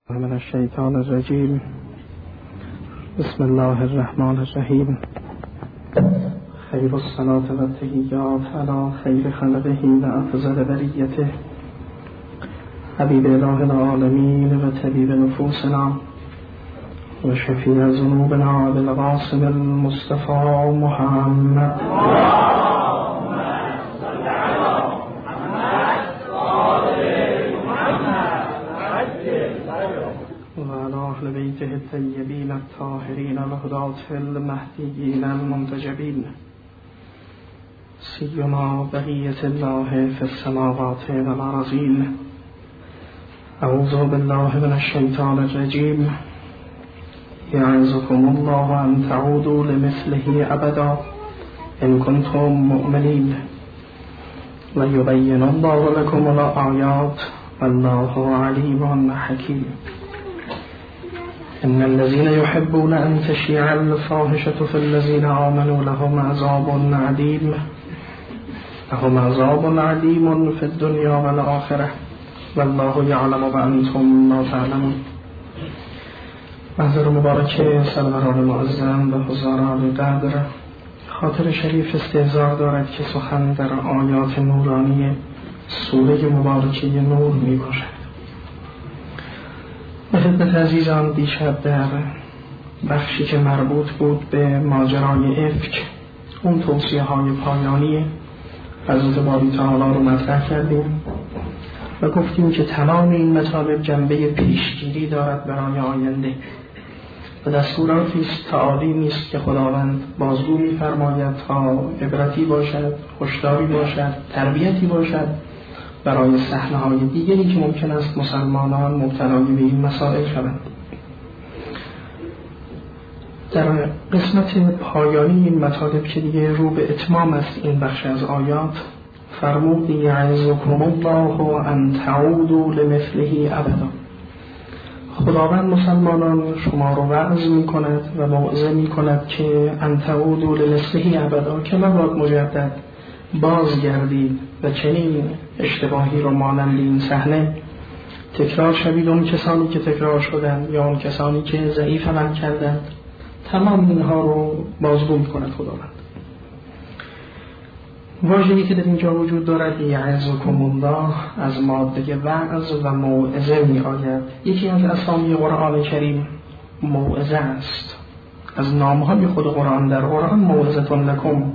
من الشیطان الرجیم. بسم الله الرحمن الرحیم. خیر الصلاة و التحیات علی خیر خلقه و افضل بریته حبیب اله العالمین و طبیب نفوسنا و شفیع ذنوبنا بالقاسم المصطفى محمد بیته الطیبین الطاهرین الهداة المهدیین المنتجبین سیما بقیة الله فی السماوات والارضین. اعوذ بالله من الشیطان الرجیم. یعظکم الله ان تعودوا لمثله ابدا ان کنتم مؤمنین و یبین الله لكم الآیات والله علیم حکیم. إن الذين يحبون أن تشيع الفاحشة في الذين آمنوا لهم عذاب عظيم في الدنيا والآخرة والله يعلم وأنتم لا تعلمون. محضر مبارک سروران معظم و حضاران قدر، خاطر شریف استحضار دارد که سخن در آیات نورانی سوره مبارکه نور می باشد. خدمت عزیزان، دیشب در بخشی که مربوط بود به ماجرای افک، اون توصیه های پایانی حضرت باری تعالی رو مطرح کردیم و گفتیم که تمام این مطالب جنبه پیشگیری دارد برای آینده و دستوراتی است تعالیمی است که خداوند بازگو می‌فرماید تا عبرتی باشد، هشداری باشد، تربیتی باشد برای صحنه‌های دیگری که ممکن است مسلمانان مبتلای به این مسائل شوند. در قسمت پایانی این مطالب که دیگه رو به اتمام است این بخش از آیات، فرمود یعظکم الله ان تعودوا لمثله ابدا. خداوند مسلمانان شما رو وعظ می‌کند و موعظه می‌کند که ان تعودوا لمثله ابدا، که مبادا مجدد بازگردید و چنین اشتباهی رو مانند این صحنه تکرار شوید. اون کسانی که تکرار شدند یا اون کسانی که ضعیف عمل کردند، تمام اینها رو بازگو می‌کند خداوند. واژه‌ای که در اینجا وجود دارد یعظکم الله از ماده وعظ و موعظه می‌آید. یکی از اسامی قرآن کریم موعظه است. از نام‌های خود قرآن در قرآن موعظة لکم.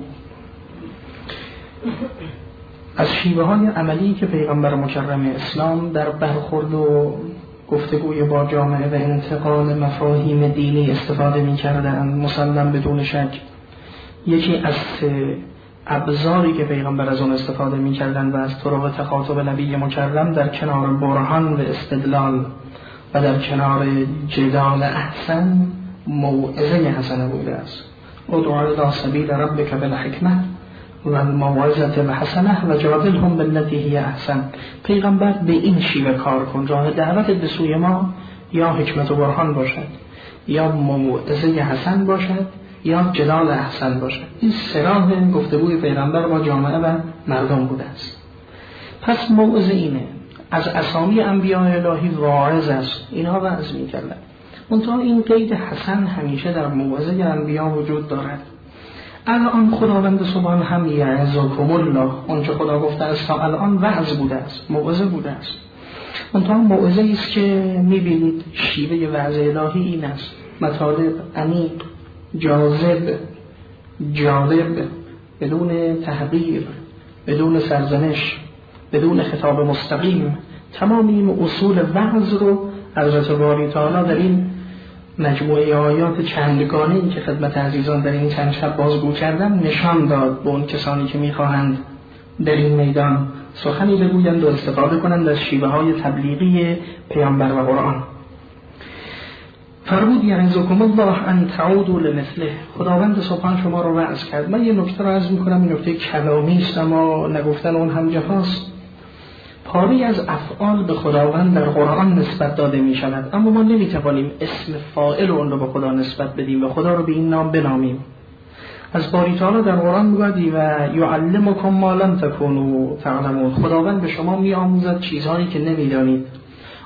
از شیوه‌های عملی که پیغمبر مکرم اسلام در برخورد و گفتگوی با جامعه و انتقال مفاهیم دینی استفاده می‌کردند، مسلم بدون شک یکی از ابزاری که پیغمبر از آن استفاده می‌کردند و از طرق تخاطب نبی مکرم در کنار برهان و استدلال و در کنار جدال احسن موعظه حسنه بوده است. ادع الی سبیل ربک بالحکمة و الموعظة الحسنة و جادلهم بالتي هی احسن. پیغمبر به این شیوه کار کن، راه دعوت به سوی ما یا حکمت و برهان باشد، یا موعظه حسن باشد، یا جدال احسن باشد. این سه راه گفتگوی پیغمبر با جامعه و مردم بوده است. پس موعظه اینه. از اسامی انبیاء الهی واعظ است، اینها وعظ می‌کردند. منتها این قید حسن همیشه در موعظه انبیاء وجود دارد. الان خداوند سبحان هم یعظکم الله، اون که خدا گفته است تا الان وعظ بوده است، موعظه بوده است. منتها موعظه است که می‌بینید شیوه وعظ الهی این است: مطالب عمیق، جاذب، جالب، بدون تحقیر، بدون سرزنش، بدون خطاب مستقیم. تمام این اصول وعظ رو حضرت باری تعالی در این مجموعه آیات چندگانه‌ای که خدمت عزیزان در این چند شب بازگو کردم نشان داد به اون کسانی که می‌خواهند در این میدان سخنی بگویند و استفاده کنند از شیوه‌های تبلیغی پیامبر و قرآن. فرمود یعظکم الله ان تعودوا لمثله. خداوند سبحان شما رو وعظ کرد. من یه نکته رو عرض می‌کنم، این نکته کلامی است اما نگفتن اون هم جفاست. پاری از افعال به خداوند در قرآن نسبت داده می شود، اما ما نمی توانیم اسم فاعل اون رو به خدا نسبت بدیم و خدا رو به این نام بنامیم. از باری تعالی در قرآن میگوید و یعلمکم ما لم تکونوا تعلمون. خداوند به شما می آموزد چیزهایی که نمی دانید.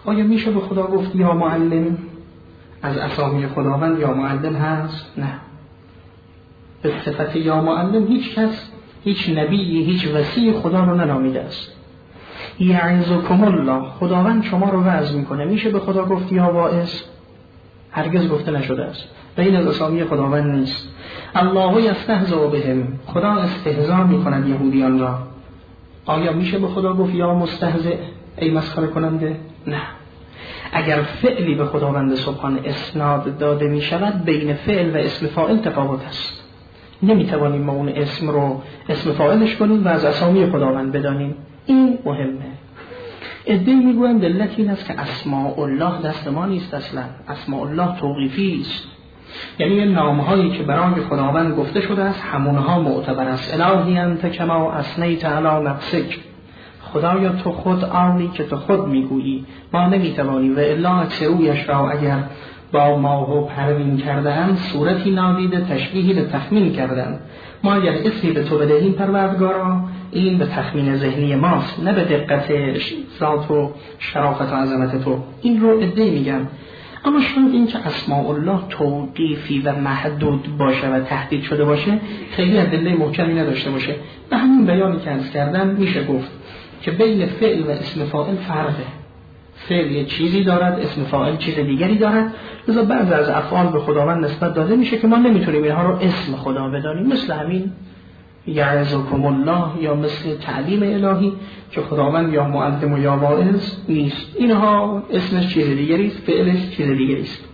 آیا میشه به خدا گفت یا معلم؟ از اسامی خداوند یا معلم هست؟ نه. به صفت یا معلم هیچ کس، هیچ نبی، هیچ وصی خدا رو ننامیده است. یعظکم الله، خداوند شما رو وعظ میکنه. میشه به خدا گفت یا واعظ؟ هرگز گفته نشده است. بین از اسامی خداوند نیست. الله یستهزئ بهم، خدا استهزا میکند یهودیان را. آیا میشه به خدا گفت یا مستهزئ، ای مسخره کننده؟ نه. اگر فعلی به خداوند سبحان اسناد داده می شود، بین فعل و اسم فاعل تفاوت است. نمیتوانیم ما اون اسم رو اسم فاعلش کنیم و از اسامی خداوند بدانیم. این مهمه. عده‌ای میگویند دلت این است که اسماء الله دست ما نیست. اصلا اسماء الله توقیفی است، یعنی نامهایی که برای خداوند گفته شده است همونها معتبر است. الهی انت کما اثنیت علی نفسک، خدایا تو خود آنی که تو خود میگویی، ما نمیتوانیم. و الا اکثرویش را اگر با ماه و پروین کردن صورتی نادیده تشبیهی به تخمین کردن. ما اگر اسمی به تو بدهیم پروردگارا، این به تخمین ذهنی ماست، نه به دقت ذات و شرافت و عظمت تو. این رو عده‌ای میگن. اما شاید این که اسماء الله توقیفی و محدود باشه و تهدید شده باشه خیلی ادله محکمی نداشته باشه. به همین بیانی که عرض کردم میشه گفت که بین فعل و اسم فاعل فرقه. فعل یه چیزی دارد، اسم فاعل چیز دیگری دارد. لذا بعضی از افعال به خداوند نسبت داده میشه که ما نمیتونیم اینها رو اسم خدا بدانیم، مثل همین یعظکم الله یا مثل تعلیم الهی که خداوند یا معلم و یا واعظ نیست. اینها اسمش چیز دیگری است، فعلش چیز دیگری است.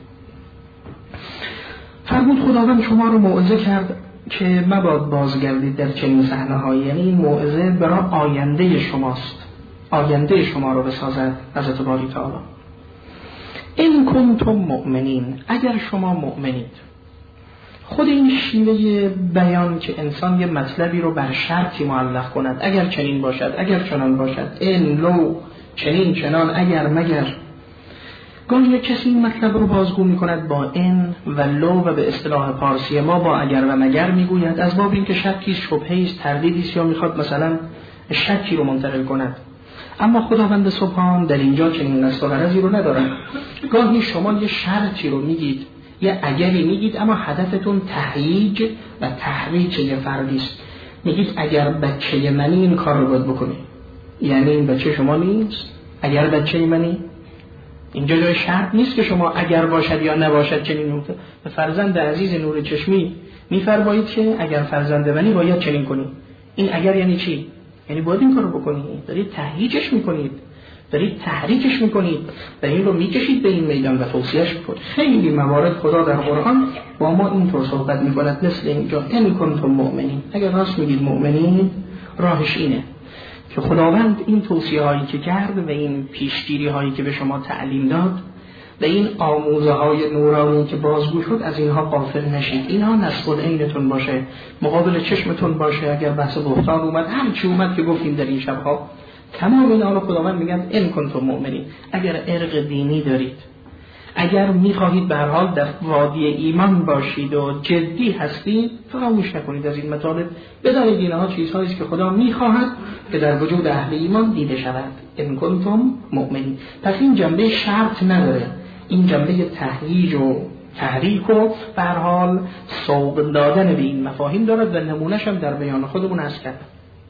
فرمود خداوند شما رو موعظه کرد که مباد بازگردید در چنین صحنه‌هایی، یعنی این موعظه برای آینده شماست، آینده شما رو بسازد. حضرت باری تعالی این کنتم مؤمنین، اگر شما مؤمنید. خود این شیوه بیان که انسان یه مطلبی رو بر شرطی معلق کند، اگر چنین باشد، اگر چنان باشد، ان لو چنین چنان، اگر مگر. گاهی کسی این مطلب رو بازگو می‌کند با ان و لو و به اصطلاح پارسی ما با اگر و مگر میگوید، از باب اینکه شکی است، شبهه‌ای است، تردیدی است، یا میخواد مثلا شکی رو منتقل کند. اما خداوند سبحان در اینجا چنین قصد و غرضی رو ندارد. گاهی شما یه شرطی رو میگید، یه اگری میگید، اما هدفتون تهییج و تحریک یه فردی است. میگید اگر بچه منی این کار رو باید بکنی، یعنی این بچه شما نیست. اگر بچه منی، اینجا جای شرط نیست که شما اگر باشد یا نباشد چنین نوته. به فرزند عزیز نور چشمی میفرمایید که اگر فرزند منی باید چنین کنی. این اگر یعنی چی؟ یعنی باید این کار رو بکنی. دارید تهییجش میکنید، دارید تحریکش میکنید و این رو میکشید به این میدان و توصیهش میکنید. خیلی موارد خدا در قرآن با ما اینطور صحبت میکند، مثل اینجا ان کنتم مؤمنین، اگر راست میگید مؤمنین، راهش اینه که خداوند این توصیه هایی که کرد و این پیشگیری هایی که به شما تعلیم داد و این آموزه های نورانی که بازگو شد، از اینها غافل نشید. اینها نصب العینتون باشه، مقابل چشمتون باشه. اگر بحث بهتان اومد، هر چی اومد که گفتیم در این شبها، تمام این آنها خداوند میگن ان کنتم مؤمنین. اگر ارق دینی دارید، اگر میخواهید به هر حال در وادی ایمان باشید و جدی هستید، فراموش نکنید از این مطالب. بدانید اینها چیزهایی است که خدا میخواهد که در وجود اهل ایمان دیده شود. ان کنتم مؤمنین. پس این جنبه شرط نداره، این جنبه تهییج و تحریک و به هر حال سوق دادن به این مفاهیم دارد و نمونه‌ش هم در بیان خودمون است کرد.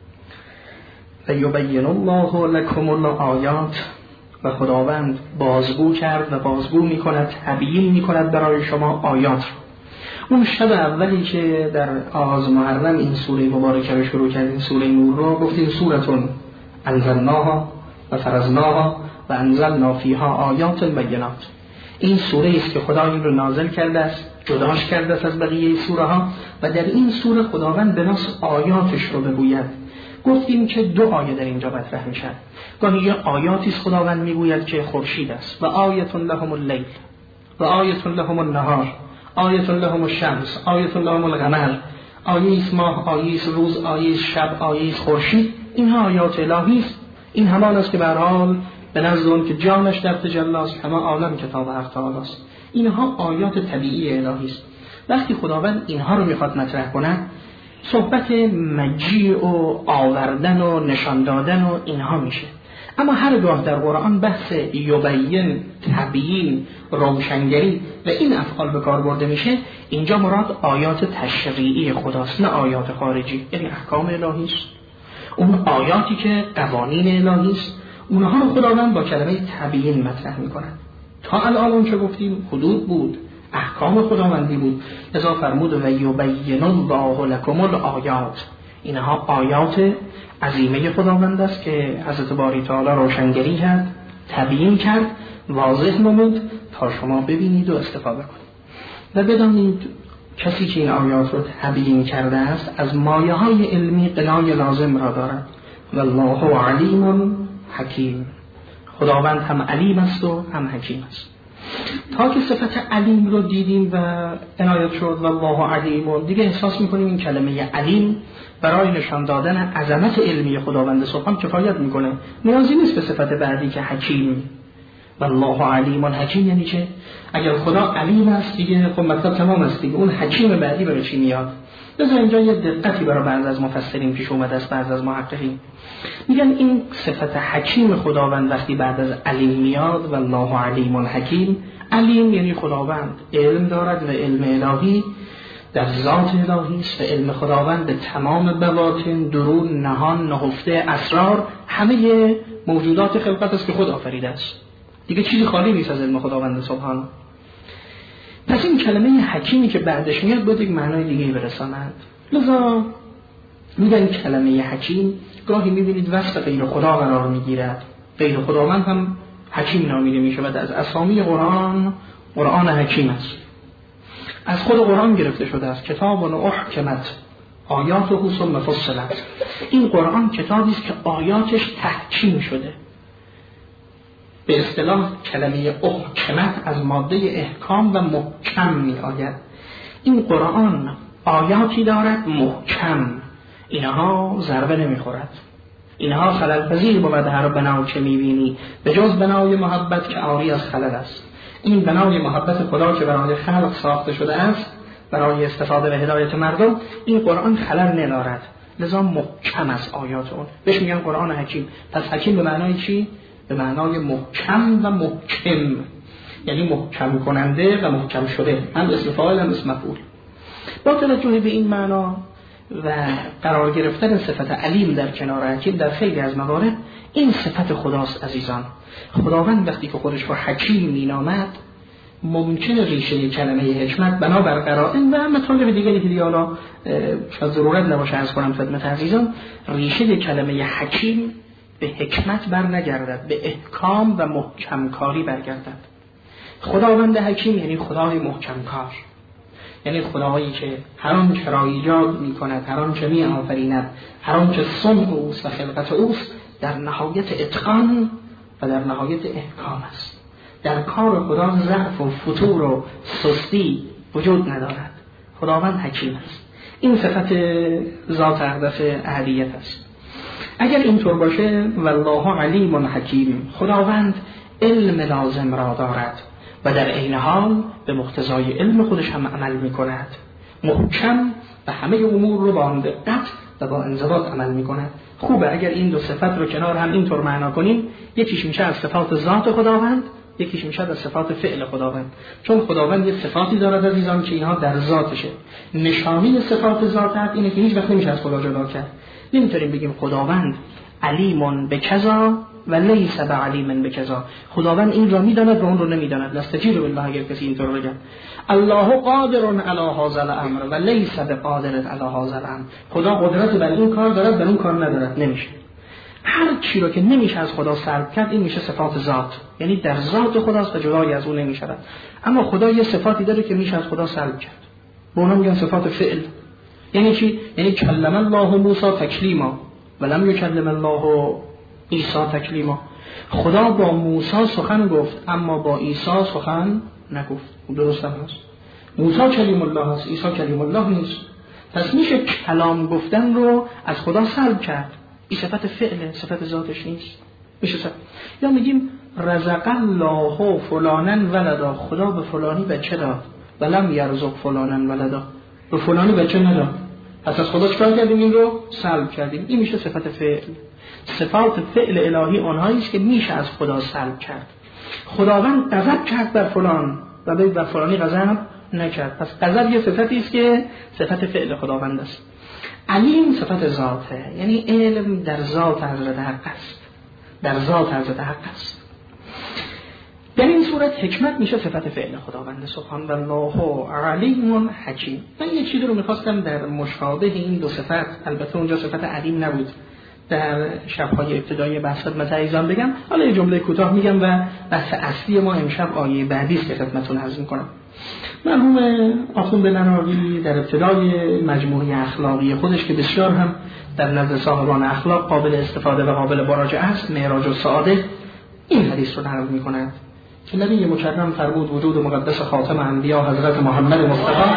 یبین الله لکم الآیات، و خداوند بازگو کرد و بازگو میکند، تبیین میکند برای شما آیات رو. اون شب اولی که در آغاز محرم این سوره مبارکه رو شروع کردیم، سوره نور رو گفتیم سورتون انزلناها و فرضناها و انزلنا فیها آیات بینات. این سوره است که خدا این رو نازل کرده است، جداش کرده است از بقیه سوره ها، و در این سوره خداوند به نص آیاتش رو بگوید. گفتیم که دو آیه در اینجا مطرح میشن. گاهی یه آیاتی است خداوند میگوید که خورشید است، و آیه لهم اللیل و آیه لهم النهار، آیه لهم الشمس، آیه لهم القمر، آیه است ماه، آیه است روز، آیه است شب، آیه است خورشید. اینها آیات الهی است. این همان است که به هر حال به نزد اون که جانش در تجلی است، همه عالم کتاب حق تعالی است. اینها آیات طبیعی الهی است. وقتی خداوند اینها رو میخواد مطرح کنه، صحبت مجیع و آوردن و نشان دادن و اینها میشه. اما هرگاه در قرآن بحث یبین، تبیین، روشنگری و این افعال به کار برده میشه، اینجا مراد آیات تشریعی خداست، نه آیات خارجی، یعنی احکام الهی است. اون آیاتی که قوانین الهی است، اونها رو خداوند با کلمه تبیین مطرح میکنه. تا الان چه گفتیم؟ حدود بود، احکام خداوندی بود. لذا فرمود و یبین الله لکم الآیات. اینها آیات عظیمه خداوند است که حضرت باری تعالی روشنگری کرد، تبیین کرد، واضح نمود تا شما ببینید و استفاده کنید. و بدانید کسی که این آیات رو تبیین کرده است از مایه های علمی قنای لازم را دارد. والله علیم حکیم. خداوند هم علیم است و هم حکیم است. تا که صفت علیم رو دیدیم و عنایت شد والله علیم، دیگه احساس میکنیم این کلمه علیم برای نشان دادن عظمت علمی خداوند سبحان کفایت میکنه. نیازی نیست به صفت بعدی که حکیم. والله علیم حکیم یعنی چه؟ اگر خدا علیم است دیگه خب مطلب تمام است دیگه، اون حکیم بعدی برای چی میاد؟ لذا اینجا یه دقتی برای بعض از مفسرین پیش اومده است، بعض از محققین میگن این صفت حکیم خداوند وقتی بعد از علیم میاد والله علیم حکیم، علیم یعنی خداوند علم دارد و علم الهی در ذات الهی است و علم خداوند به تمام بواطن، درون، نهان، نهفته، اسرار همه موجودات خلقت است که خود آفریده است. دیگه چیزی خالی نیست از علم خداوند سبحان. پس این کلمه حکیمی که بعدش میاد باید یک معنای دیگه برساند. لذا میگن کلمه حکیم گاهی میبینید وصف غیر خدا قرار میگیرد. غیر خداوند هم حکیم نامیده میشه و از اسامی قرآن حکیم است. از خود قرآن گرفته شده است. کتاب احکمت آیاته ثم فصلت. این قرآن کتابی است که آیاتش تحکیم شده. به اصطلاح کلمه احکمت از ماده احکام و محکم می آید. این قرآن آیاتی دارد محکم، اینها ضربه نمی خورد، اینها خلل پذیر بود. هر بنا که می بینی به جز بنای محبت که عاری از خلل است. این بنای محبت خدا که برای خلق ساخته شده است برای استفاده و هدایت مردم، این قرآن خلل ندارد، لذا محکم است آیات اون. بهش میگن قرآن حکیم. پس حکیم به معنای چی؟ به معنای محکم و محکم، یعنی محکم کننده و محکم شده، هم اسم فاعل هم اسم مفعول. با توجه به این معنا و قرار گرفتن صفت علیم در کنار حکیم در خیلی از موارد، این صفت خداست عزیزان. خداوند وقتی که خودش رو حکیم مینامد، ممکنه ریشه کلمه حکمت بنابر قرائن و مطالب دیگری که دیگه حالا شاید ضرورت نباشه عرض کنم خدمت عزیزان، ریشه کلمه حکیم به حکمت بر نگردد، به احکام و محکم کاری برگردد. خداوند حکیم یعنی خدای محکم کار، یعنی خدایی که هر آنچه را ایجاد می‌کند، هر آنچه می‌آفریند، هر آنچه صنع اوست و خلقت اوست در نهایت اتقان و در نهایت احکام است. در کار خدا ضعف و فتور و سستی وجود ندارد. خداوند حکیم است. این صفت ذات اقدس احدیت است. اگر اینطور باشه والله علیم حکیم، خداوند علم لازم را دارد و در عین حال به مقتضای علم خودش هم عمل می‌کند. محکم و همه امور رو با دقت و با انضباط عمل می‌کند. خوبه اگر این دو صفت رو کنار هم اینطور معنا کنیم، یکیش میشه از صفات ذات خداوند، یکیش میشه از صفات فعل خداوند. چون خداوند یه صفاتی دارد عزیزان که اینها در ذاتشه. نشانی صفات ذات اینه که هیچ وقت نمیشه از خدا جدا کرد. نمیتونیم بگیم خداوند علیمون به کذا و لیس بعلیم به کذا. خداوند این را میداند و اون رو نمیداند. نستجیر بالله اگر کسی اینطور بگه. الله قادر علی هذا الامر و لیس بقادر علی هذا الامر. خدا قدرت بر این کار دارد، بر اون کار ندارد. نمیشه. هر چی رو که نمیشه از خدا سلب کرد این میشه صفات ذات، یعنی در ذات خداست و جدای از اون نمیشه. اما خدا یه صفاتی داره که میشه از خدا سلب کرد. به اونها میگن صفات فعل. یعنی چی؟ یعنی کلم الله موسی تکلیما و لم یکلم الله عیسی تکلیما. خدا با موسی سخن گفت اما با عیسی سخن نگفت. درست هست؟ موسی کلیم الله است، عیسی کلیم الله نیست. پس میشه کلام گفتن رو از خدا سلب کرد. این صفت فعله، صفت ذاتش نیست. میشه صفت. یا میگیم رزق الله فلانن ولدا، خدا به فلانی بچه داد ولم یرزق فلانن ولدا، به فلانی بچه نداد. پس از خدا چکار کردیم؟ این رو سلب کردیم. این میشه صفت فعل. صفات فعل الهی اونهایی است که میشه از خدا سلب کرد. خداوند غضب کرد بر فلان و بر فلانی غضب نکرد، پس غضب یه صفتی است که صفت فعل خداوند است. علیم صفت ذاته، یعنی علم در ذات حضرت حق است، در ذات حضرت حق است. در این صورت حکمت میشه صفت فعل خداوند سبحان الله علیم حکیم. من یه چیزی رو میخواستم در مشابه این دو صفت، البته اونجا صفت علیم نبود، در شب‌های ابتدایی بحث خدمت عزیزان بگم. حالا یه جمله کوتاه میگم و بحث اصلی ما امشب آیه بعدی است که خدمتتون عرض میکنم. مرحوم آخوند نراقی در ابتدای مجموعه اخلاقی خودش که بسیار هم در نزد صاحبان اخلاق قابل استفاده و قابل مراجعه است، معراج السعاده، این حدیث رو نقل میکند که نبی مکرم فرمود وجود مقدس خاتم انبیا حضرت محمد مصطفی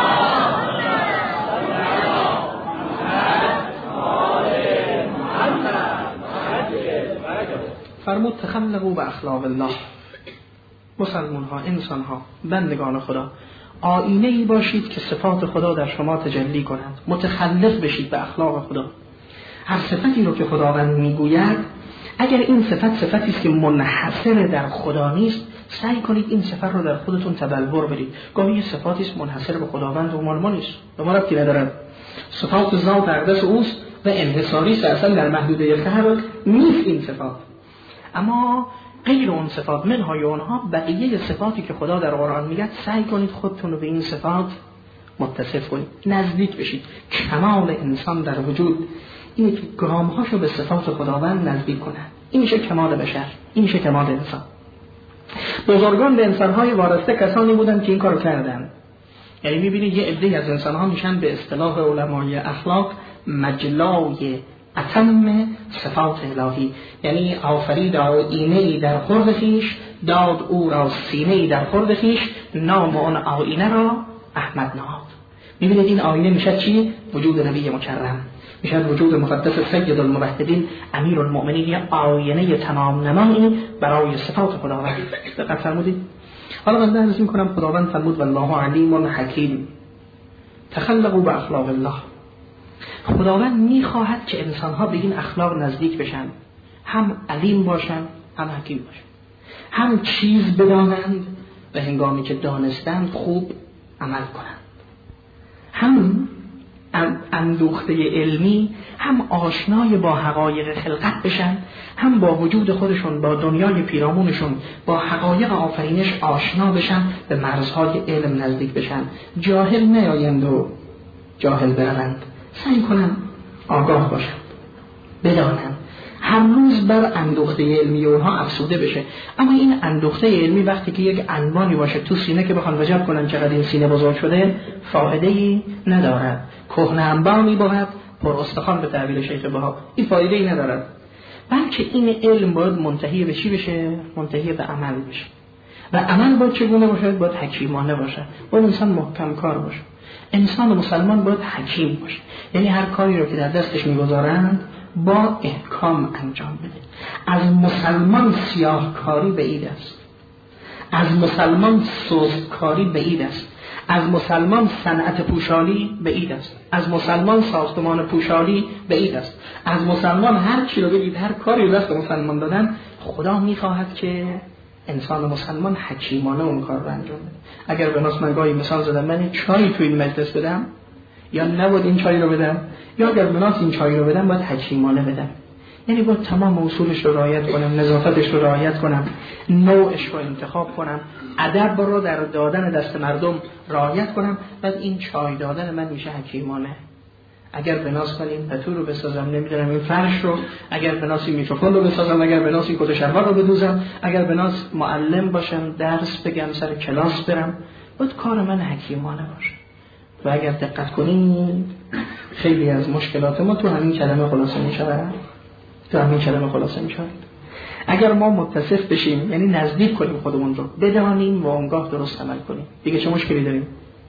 فرمود تخلقوا باخلاق الله، مسلمان ها، انسان ها، بندگان خدا، آینه ای باشید که صفات خدا در شما تجلی کنند، متخلق بشید به اخلاق خدا. هر صفتی رو که خداوند میگوید، اگر این صفتی است که منحصر در خدا نیست، سعی کنید این صفت رو در خودتون تبلور بدید. گاهی صفاتی است منحصر به خداوند و مال ما نیست، به ما ربطی نداره، صفات ذات اقدس اوست و انحصاری است، اصلا در محدوده خلق نیست این صفات. اما غیر اون صفات، منهای اونها بقیه صفاتی که خدا در قرآن میگه، سعی کنید خودتون رو به این صفات متصف کنید، نزدیک بشید. کمال انسان در وجود اینه که گامهاشو به صفات خداوند نزدیک کنه. این میشه کمال بشر، این میشه کمال انسان. بزرگان به انسانهای وارسته کسانی بودن که این کارو کردن. یعنی میبینید یه عده از انسانها میشن به اصطلاح علمای اخلاق مجلای اتم صفات الهی، یعنی آفرید آینه‌ای در خورد خویش، داد او را سینه‌ای در خورد خویش، نام آن آینه را احمد نهاد. میبینید این آینه میشه چی؟ وجود نبی مکرم، میشه وجود مقدس سید الموحدین امیر المؤمنین، یه آینه تمام نمایی برای صفات خداوند. دقت فرمودید؟ حالا من درس میکنم. خداوند فرمود والله علیم حکیم، تخلقوا باخلاق الله. خداوند میخواهد که انسانها به این اخلاق نزدیک بشن، هم علیم باشن هم حکیم باشن، هم چیز بدانند و هنگامی که دانستند خوب عمل کنند، هم اندوخته علمی، هم آشنای با حقایق خلقت بشن، هم با وجود خودشون، با دنیای پیرامونشون، با حقایق آفرینش آشنا بشن، به مرزهای علم نزدیک بشن، جاهل نیایند و جاهل بروند، سعی کنن آگاه باشن، بدانن، هر روز بر اندوخته علمی اونها افسوده بشه. اما این اندوخته علمی وقتی که یک عنوانی باشه تو سینه که بخوان وجب کنن چقدر این سینه بزرگ شده، فایده‌ای ندارد. کهنه انبانی بود پر استخوان به تعبیر شیخ بها، این فایده‌ای ندارد. بلکه این علم باید منتهی به چی بشه؟ منتهی به عمل بشه. و عمل باید چگونه باشه؟ باید حکیمانه باشه، باید انسان محکم کار باشه. انسان مسلمان باید حکیم باشه، یعنی هر کاری رو که در دستش میگذارند با احکام انجام بده. از مسلمان سیاهکاری بعید است، از مسلمان سستکاری بعید است، از مسلمان صنعت پوشالی بعید است، از مسلمان ساختمان پوشالی بعید است، از مسلمان هر چی رو بگید، هر کاری رو دست مسلمان دادن، خدا میخواهد که انسان مسلمان حکیمانه اون کار رو انجام بده. اگر به ناس من گاهی مثال زدم، من چایی تو این مجلس بدم یا نباید این چای رو بدم، یا اگر به ناس این چای رو بدم باید حکیمانه بدم، یعنی باید تمام اصولش رو رعایت کنم، نظافتش رو رعایت کنم، نوعش رو انتخاب کنم، ادب رو در دادن دست مردم رعایت کنم، بعد این چای دادن من میشه حکیمانه. اگر به ناس من این پتو رو بسازم، نمیدونم این فرش رو، اگر به ناس این میکروفون رو بسازم، اگر به ناس این کت شلوار رو بدوزم، اگر به ناس معلم باشم، درس بگم، سر کلاس برم، باید کار من حکیمانه باشه. و اگر دقت کنید خیلی از مشکلات ما تو همین کلمه خلاصه میشود، اگر ما متصف بشیم، یعنی نزدیک کنیم خودمون رو، بدانیم و آنگاه درست عمل کنیم، دیگه چه مشکلی داریم؟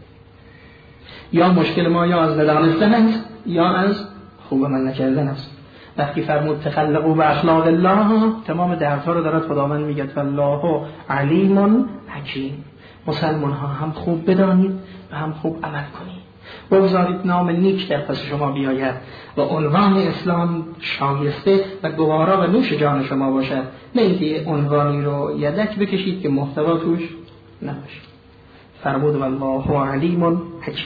یا مشکل ما یا از ندانستن است یا از خوب عمل نکردن است. وقتی فرمود تخلقوا باخلاق الله، تمام درس‌ها رو دارد خداوند میگه والله علیم حکیم. مسلمان ها هم خوب بدانید و هم خوب عمل کنید. بگذارید نام نیک در پس شما بیاید و عنوان اسلام شایسته و گوارا و نوش جان شما باشد، نه اینکه عنوانی رو یدک بکشید که محتوا توش نباشه. فرمود والله علیم حکیم.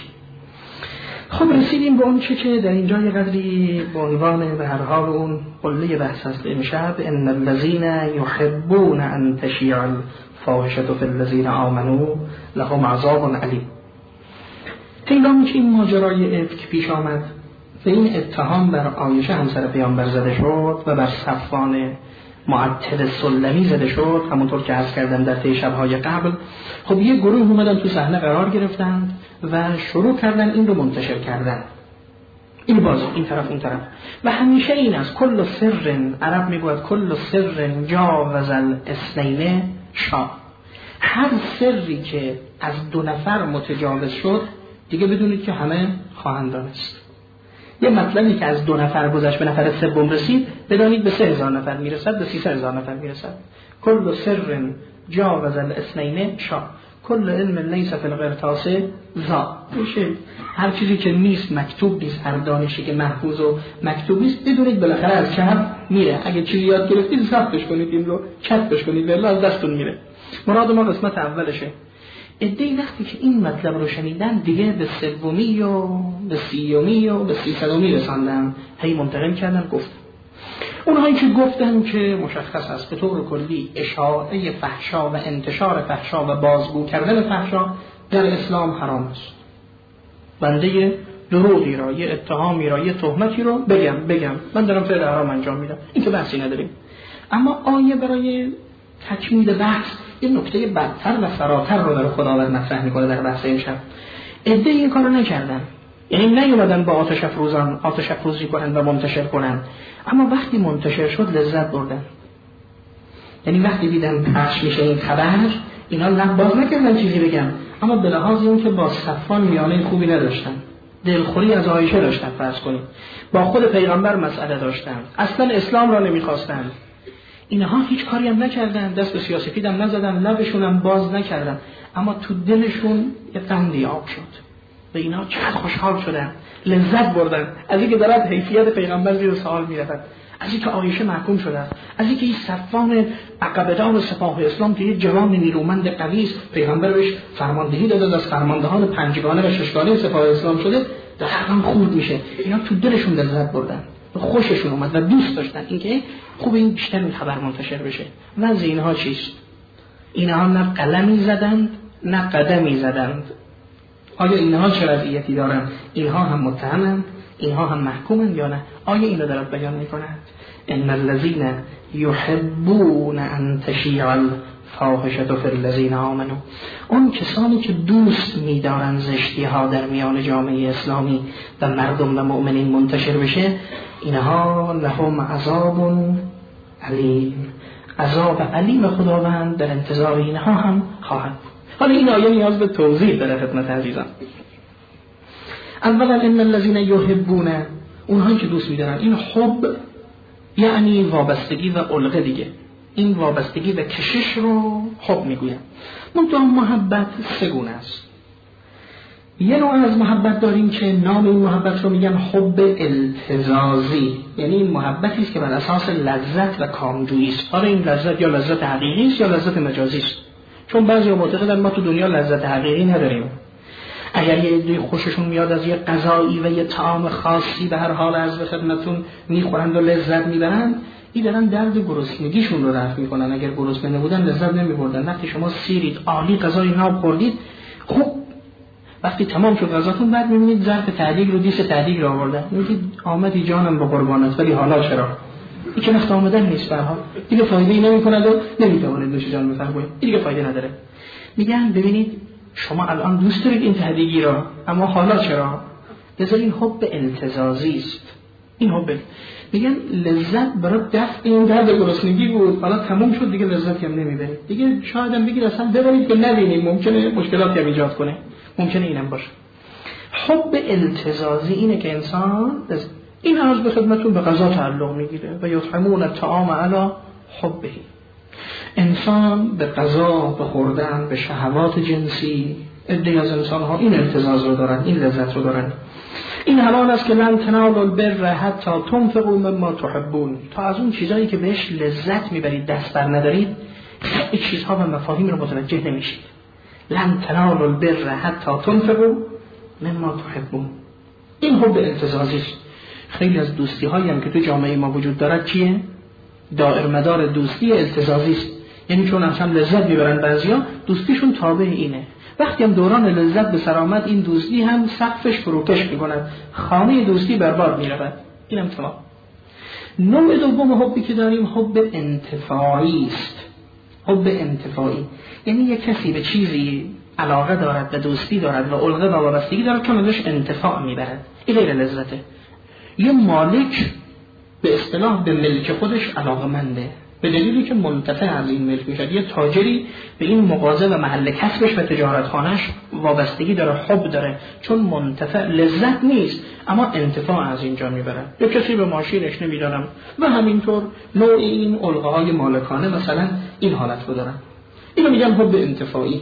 خب رسیدیم به اون چه که در اینجا یه قدری به عنوان به هر حال اون قله بحث است امشب، ان الذين يحبون ان تشيع الفاحشه في الذين آمنوا لهم عذاب علیم. هنگامی که این ماجرای افک پیش آمد و این اتهام بر عایشه همسر پیامبر زده شد و بر صفوان معطل سلمی زده شد، همونطور که عرض کردم در طی شب‌های قبل، خب یه گروه اومدن تو صحنه قرار گرفتند و شروع کردن این رو منتشر کردن، این بازو این طرف اون طرف. و همیشه این است کل سر، عرب میگوید کل سر جاوز الاثنین شا، هر سری که از 2 نفر متجاوز شد دیگه بدونید که همه خواهند دانست. یه مطلبی که از 2 نفر گذشت به نفر سوم رسید، بدانید به 3000 نفر میرسد، به 30000 نفر میرسد. کل سر جاوز الاثنین شا، کل علم لیس فی القرطاس ذا. هر چیزی که نیست مکتوب نیست، هر دانشی که محفوظ و مکتوب نیست، بدونید بالاخره از چپ میره. اگه چیزی یاد گرفتید ضبطش کنید، این رو چپش کنید، والله از دستتون میره. مراد ما قسمت اولشه. ادعی وقتی که این مطلب رو شنیدن دیگه به 3 و به 30 و به 300 رساندن، هی منتقل کردن گفتن. اونهایی که گفتن که مشخص است به طور کلی اشاعه فحشا و انتشار فحشا و بازگو کردن فحشا در اسلام حرام است. بنده دروغی را، یه اتهامی را، یه تهمتی رو بگم من دارم فعل حرام انجام میدم، این که بحثی نداریم. اما آیه برای تکمیل بحث یه نکته بدتر و فراتر رو برای خداوند مطرح میکنه در بحث امشب. عده این کارو نکردن، یعنی نیومدن با آتش افروزی کنن و منتشر کنن، اما وقتی منتشر شد لذت بردن. یعنی وقتی دیدن پخش میشه این خبر، اینا لب باز نکردن چیزی بگن، اما به لحاظ این که با صفوان میانه خوبی نداشتن، دلخوری از عایشه داشتن، فرض کنید با خود پیغمبر مسئله داشتن، اصلا اسلام را نمیخواستن، اینها هیچ کاری هم نکردن، دست به سیاسفید هم نزدن، لبشون هم باز نکردن، اما تو دلشون یه قندی آب شد و اینا چقدر خوشحال شدن، لذت بردن از اینکه دارد حیثیت پیغمبر زیر سوال میرفت، از اینکه عایشه محکوم شده، از اینکه این صفوان عقبه‌دار سپاه اسلام که یه جوان نیرومند قوی است، پیغمبر بهش فرماندهی داده، از فرماندهان 5گانه و 6گانه سپاه اسلام شده، در حقم خورد میشه. اینا تو دلشون لذت بردن، خوششون اومد و دوست داشتن اینکه خوب این بیشتر این خبر منتشر بشه. وضع اینها چیست؟ اینها نه قلمی زدند نه قدمی زدند. آیا اینها چه وضعیتی دارند؟ اینها هم متهمند، اینها هم محکومند یا نه؟ آیا این رو دارد بیان میکنند؟ ان الذين يحبون ان تشيع الفاحشه في الذين آمنوا، اون کسانی که دوست می‌دارند زشتی ها در میان جامعه اسلامی و مردم و مؤمنین منتشر بشه، اینها لهم عذاب علیم، عذاب علیم خداوند در انتظار اینها هم خواهد. حالا این آیه نیاز به توضیح داره خدمت عزیزان. اولا ان الذين يحبون، اونهایی که دوست می‌دارن، این حب یعنی وابستگی و علقه دیگه، این وابستگی و کشش رو حب میگویم. منتها محبت 3 گونه است. یه نوع از محبت داریم که نام این محبت رو میگن حب التزازی، یعنی این محبتی است که بر اساس لذت و کامجویی است. حالا این لذت یا لذت حقیقی است یا لذت مجازی است، چون بعضیا معتقدن ما تو دنیا لذت حقیقی نداریم. اگر یه عده خوششون میاد از یه غذایی و یه طعام خاصی به هر حال عرض به خدمتتون میخورند و لذت میبرند، این دارن درد گرسنگیشون رو رفع میکنن. اگر گرسنه نبودن لذت نمیبردن. وقتی شما سیرید، عالی غذای ناب خوردید، خوب وقتی تمام شد غذاتون، بعد میبینید ظرف تعدیق رو، دیس تعدیق رو آوردن، میگید آمدی جانم به قربانت، ولی حالا چرا؟ این که وقت آمدن نیست، به هر حال دیگه فایده‌ای نمیکنه و نمیتونید نوش جان بفرمایید، دیگه فایده نداره. میگن ببینید شما الان دوست دارید این تهدیگی را، اما حالا چرا؟ لذا این حب التزازی است. این حب میگن لذت برای دفع این درد گرسنگی بود، حالا تموم شد دیگه لذتی هم نمیبرید، دیگه شاید هم بگید اصلا ببرید که نبینید، ممکنه مشکلاتی هم ایجاد کنه، ممکنه اینم باشه. حب التزازی اینه که انسان این عرض به خدمتون به غذا تعلق میگیره و یطعمون الطعام علی حبه، انسان به غذا، به خوردن، به شهوات جنسی عده از انسان‌ها این التزاز رو دارن، این لذت رو دارن. این همان است که لن تنالوا البر حتی تنفقوا مما تحبون. تا از اون چیزایی که بهش لذت میبرید دست بر ندارید، خیلی چیزها و مفاهیم رو متوجه نمیشید. لن تنالوا البر حتی تنفقوا مما تحبون. این حب التزازی است. خیلی از دوستی هایی هم که تو جامعه ما وجود دارد چیه؟ دائر مدار دوستی التزازی است. یعنی چون اصلا لذت میبرن بعضیا، دوستیشون تابع اینه. وقتی هم دوران لذت به سر آمد، این دوستی هم سقفش فروکش میکند، خانه دوستی برباد میرود. اینم تمام. نوع دوم حبی که داریم حب انتفاعی است. حب انتفاعی یعنی یک کسی به چیزی علاقه دارد، به دوستی دارد و علقه و وابستگی دارد که ازش انتفاع میبرد. این غیر لذته. یه مالک به اصطلاح به ملک خودش علاقه‌منده، به دلیلی که منتفع از این ملک میشد. یه تاجری به این مغازه و محل کسبش و تجارتخانه‌اش وابستگی داره، حب داره، چون منتفع لذت نیست اما انتفاع از اینجا میبره. یه کسی به ماشینش نمیدارم و همینطور نوع این علقه‌های مالکانه مثلا این حالت رو دارن. اینو میگن حب انتفاعی.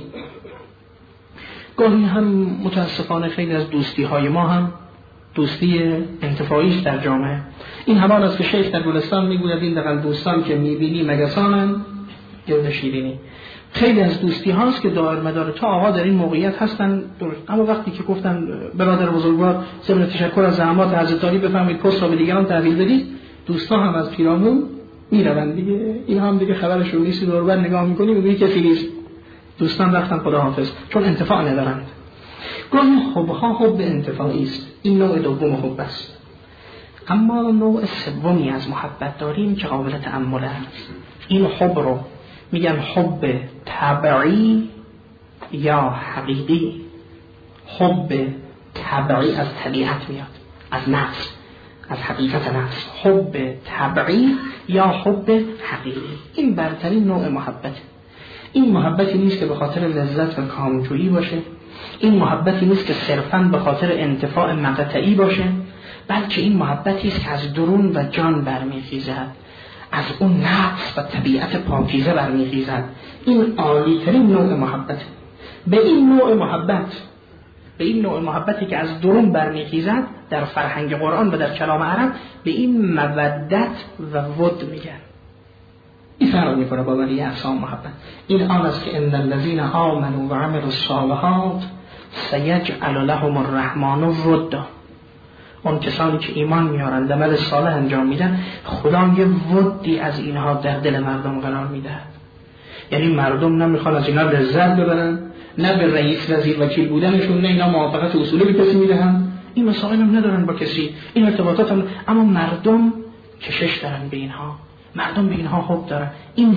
گاهی هم متاسفانه خیلی از دوستی‌های ما هم دوستی انتفاعی است در جامعه. این همان است که شیخ در گلستان میگوید این دقل دوستان که میبینی مگسانن گرد شیرینی. خیلی از دوستی هاست که دائر مدار تا آقا در این موقعیت هستن درست. اما وقتی که گفتن برادر بزرگوار ضمن تشکر از زحمات حضرت علی بفهمید پست را به دیگران تحویل بدید، دوستان هم از پیرامون میروند دیگه. این هم دیگه خبرش رو نیستی، دور بر نگاه میکنی میگی کسی نیست، دوستان رفتن خداحافظ، چون انتفاع ندارند. گاهی حبها حب انتفاعی است. این نوع دوم حب است. اما نوع سومی از محبت داریم که قابل تأمل است. این حب رو میگن حب طبعی یا حقیقی. حب طبعی از طبیعت میاد، از نفس، از حقیقت نفس. حب طبعی یا حب حقیقی، این برترین نوع محبت. این محبتی نیست که به خاطر لذت و کامجویی باشه، این محبتی نیست که صرفاً به خاطر انتفاع مقطعی باشه، بلکه این محبتی است که از درون و جان برمیخیزد، از اون نفس و طبیعت پاکیزه برمیخیزد. این عالی ترین نوع محبت. به این نوع محبتی که از درون برمیخیزد در فرهنگ قرآن و در کلام عرب به این مودت و ود میگن. این فرق میکنه با بقیه اقسام محبت. این آن است که ان الذين آمنوا و عملوا الصالحات سیجعل لهم الرحمن ودا. اون کسانی که ایمان میارند، عمل صالح انجام میدن، خدا یه ودی از اینها در دل مردم قرار میده. یعنی مردم نمیخوان از اینا لذت ببرن، نه به رئیس وزیر وکیل بودنشون، نه اینا موافقت اصولی به کسی میدهن، این مسائل هم ندارن با کسی، این ارتباطات هم، اما مردم کشش دارن به اینها، مردم به اینها حب دارن. این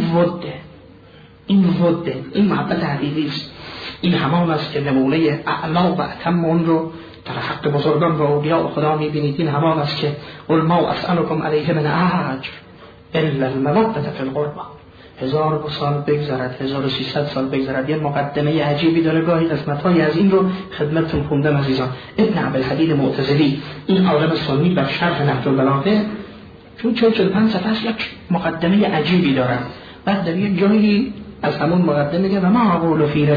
وده، این محبت حقیقی است. این همان است که نمونه اعلا و اتم اون رو در حق بزرگان و اولیاء خدا میبینید. این همان است که قل ما اسألكم علیه من اجر الا المودة فی القربى. 1000 سال بگذرد، 1300 سال بگذرد، یه مقدمه عجیبی داره. گاهی قسمت‌های از این رو خدمتتون خوندم عزیزان. ابن عبدالحدید معتزلی، این عالم سنی، در شرح نهج البلاغه چون 45 صفحه یک مقدمه عجیبی داره. بعد در یک جایی از همون مقدمه میگه و ما اقول فی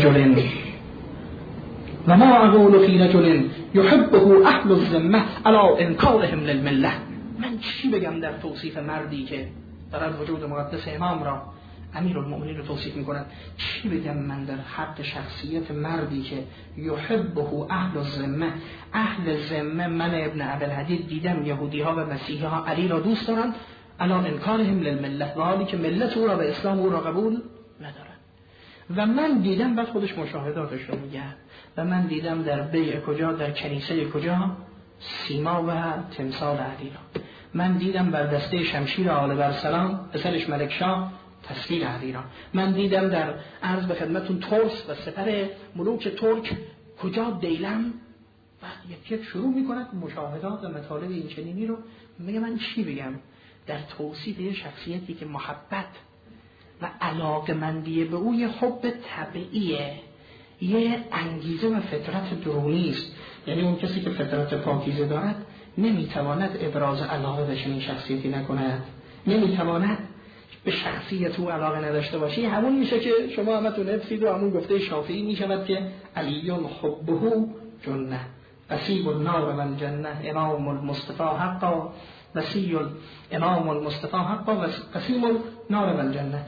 رجل یحبه اهل الذمه علی انکارهم للمله. من چی بگم در توصیف مردی که دارد وجود مقدس امام را، امیرالمؤمنین رو توصیف میکنند، چی بگم من در حق شخصیت مردی که یحبه اهل الذمه، اهل ذمه، من ابن عبدالحدید دیدم یهودی ها و مسیحی ها علی را دوست دارند، علی انکارهم للمله، و حالی که ملت او را به اسلام او را قبول ندارن. و من دیدم، بعد خودش مشاهداتش رو میگه، و من دیدم در بیع کجا، در کنیسه کجا، سیما و تمثال علی را. من دیدم بر دسته شمشیر آل برسلام پسرش ملکشاه تصویر علی را. من دیدم در عرض به خدمتون ترس و سپر ملوک ترک کجا، دیلم. و یک شروع میکند مشاهدات و مطالب این چنینی رو. میگه من چی بگم در توصیف یه شخصیتی که محبت و علاقه‌مندی به او یه حب طبیعیه، یه انگیزه و فطرت درونی است. یعنی اون کسی که فطرت پاکیزه دارد نمیتواند ابراز علاقه به چنین شخصیتی نکند، نمیتواند به شخصیت او علاقه نداشته باشی، همون میشه که شما همتون حفظید و همون گفته شافعی میشود که علی حبه جنه وسیع النار و الجنه امام المصطفى حقا وسیع امام المصطفى حقا وسیع النار و الجنه.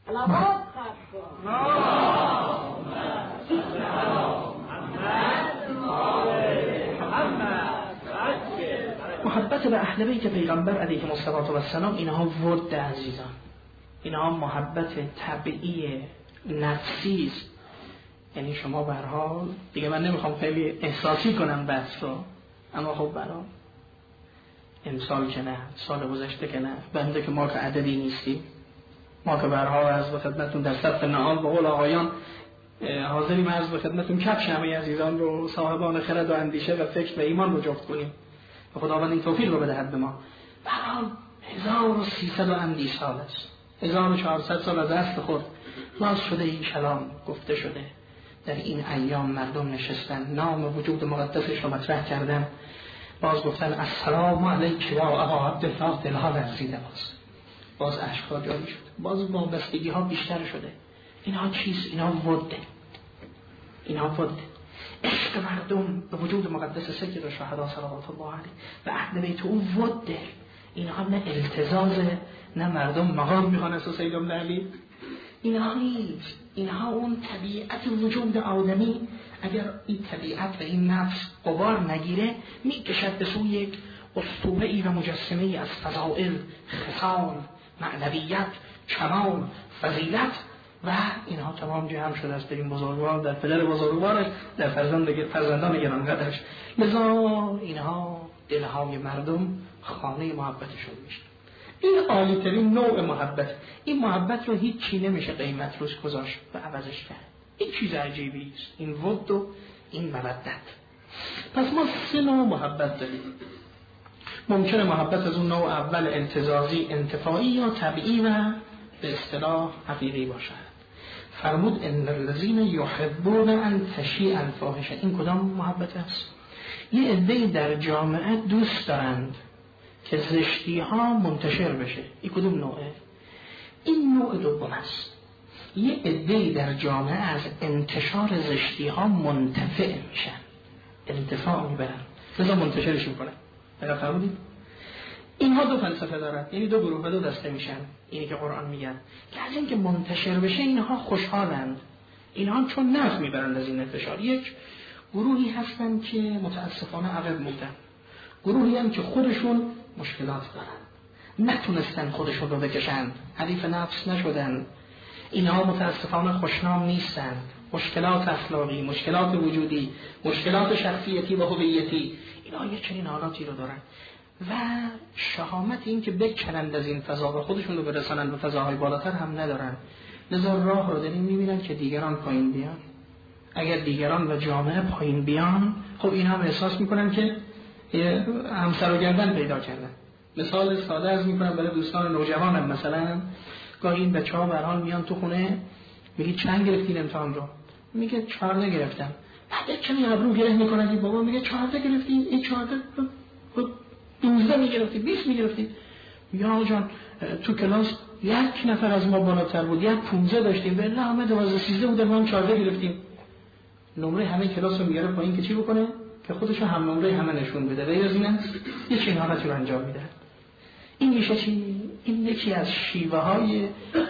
محبت به اهل بیت پیغمبر علیهم السلام اینها ورد عزیزان، اینها محبت طبیعی نفسی است. یعنی شما به هر حال دیگه من نمیخوام خیلی احساسی کنم بحث رو، اما خب برام امسال که نه، سال گذشته که نه، بنده که ما که عددی نیستیم، ما که به هر حال از خدمتتون در صف نهال به قول آقایان حاضریم از خدمتتون کفش همه عزیزان رو صاحبان خرد و اندیشه و فکر و ایمان رو جفت کنیم و خداوند این توفیق رو بدهد به ما. به هر حال 1300 اندی سال است، 1400 سال از اصل خود باز شده این کلام گفته شده. در این ایام مردم نشستن نام وجود مقدسش رو مطرح کردن، باز گفتن السلام علیک یا ابا عبدالله، دلها لرزیده، باز اشک‌ها جاری شد، باز وابستگی ها بیشتر شده. اینها چیست؟ اینها وده، اینها وده، عشق مردم به وجود مقدس سید الشهدا صلوات الله علیه و اهل بیت او وده. اینها نه التزاز، نه مردم مقام میخوان از سید ابن علی، اینها نیست. اینها اون طبیعت وجود آدمی، اگر این طبیعت و این نفس قبار نگیره میکشد به سوی یک اسطوره‌ای و مجسمه‌ای از فضائل، خصال، معنویت، کمال، فضیلت و اینها تمام جمع شده است در این بزرگوار، در پدر بزرگوارش، در فرزندان گرانقدرش. لذا اینها دلهای مردم خانه محبتشون میشه. این عالی ترین نوع محبت. این محبت رو هیچ چی نمیشه قیمت روش گذاشت و عوضش کرد. این چیز عجیبی است، این ود و این مودت. پس ما 3 نوع محبت داریم. ممکنه محبت از اون نوع اول التزازی، انتفاعی یا طبیعی و به اصطلاح حقیقی باشد. فرمود ان الذين يحبون ان تشيع الفاحشه. این کدام محبت است؟ یه عده‌ای در جامعه دوست دارند که زشتی ها منتشر بشه. این کدوم نوعه؟ این نوع دوم است. یه عده‌ای در جامعه از انتشار زشتی ها منتفع میشن، انتفاع میبرن، لذا منتشرش میکنن. اگر فرمودید اینها 2 فلسفه دارن، یعنی 2 گروه و 2 دسته میشن. اینی که قرآن میگن که از اینکه منتشر بشه اینها خوشحالند، اینها چون نفع میبرند از این انتشار. یک گروهی هستن که متاسفانه عقب موندن، گروهی هم که خودشون مشکلات دارن، نتونستن خودشون رو بکشن، حریف نفس نشدن. اینها متاسفانه خوشنام نیستن. مشکلات اخلاقی، مشکلات وجودی، مشکلات شخصیتی و هویتی، اینها یه چنین حالاتی رو دارن و شهامت این که بکنند از این فضا و خودشون رو برسانند به فضاهای بالاتر هم ندارن. لذا راه رو داریم میبینن که دیگران پایین بیان. اگر دیگران و جامعه پایین بیان، خب این هم احساس میکنن که همسر و گردن پیدا کردن. مثال ساده از میکنم برای دوستان نوجوانم، مثلا گاهی این بچه‌ها به هر حال میان تو خونه، میگه چند گرفتین امتحان رو؟ میگه 14 گرفتم. بعد کمی ابرو گره میکنه، بابا میگه 14 گرفتین؟ این 14 12 میگرفتی، 20 میگرفتی. یا جان تو کلاس 1 نفر از ما بالاتر بود، 15 داشتیم، والله همه 12 13 بودن، ما هم 14 گرفتیم. نمره همه کلاس رو میاره پایین که چی بکنه؟ که خودشو هم نمره همه نشون بده. غیر از این است یه چنین حالتی رو انجام میده. این میشه چی؟ این یکی از شیوه های